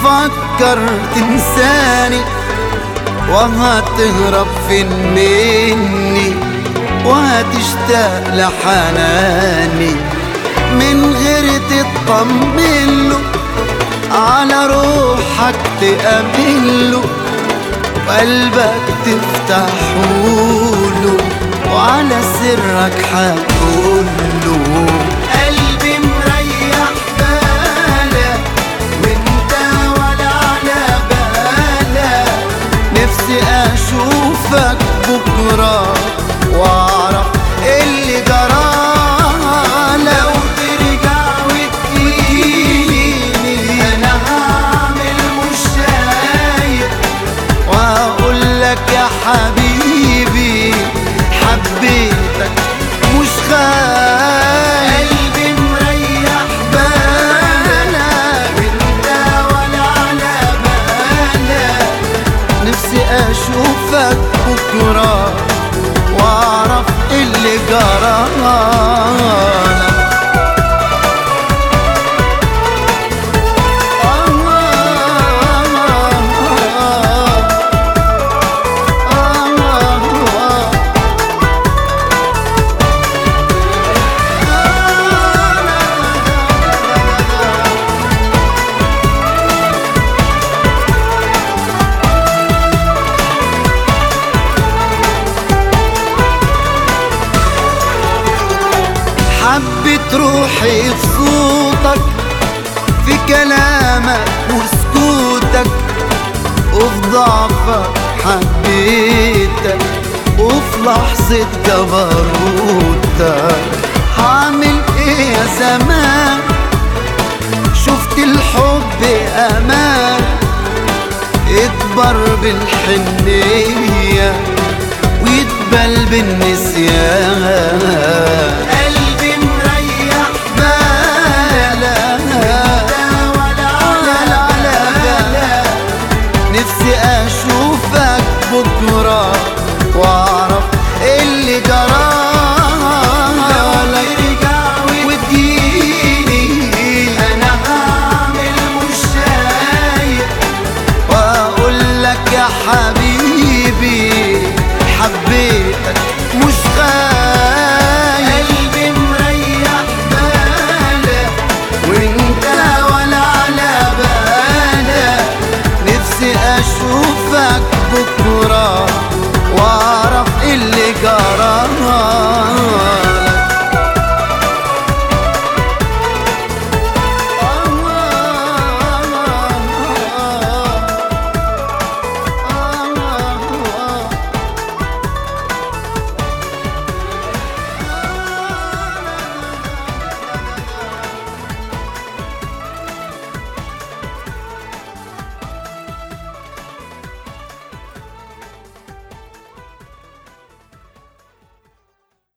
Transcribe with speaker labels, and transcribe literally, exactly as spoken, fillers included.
Speaker 1: بتفكر تنساني وهتهرب فين مني وهتشتاق لحناني من غير تطمنله على روحك تقابله وقلبك تفتحوله وعلى سرك هتقوله قلبي مريح بالك وانت ولا على بالك نفسي اشوفك بكره واعرف اللي جرى لو ترجع وتجيني انا هعمل مش شايف واقول لك يا حبيبي حبيتك مش خايف قلبي مريح بالك وانت ولا على بالك نفسي اشوفك بكره واعرف اللي جرالك حبت روحي في صوتك في كلامك وسكوتك وفي ضعفك حبيتك وفي لحظة جبروتك هعمل ايه يا زمان شفت الحب امان يكبر بالحنية ويتبل بالنسيان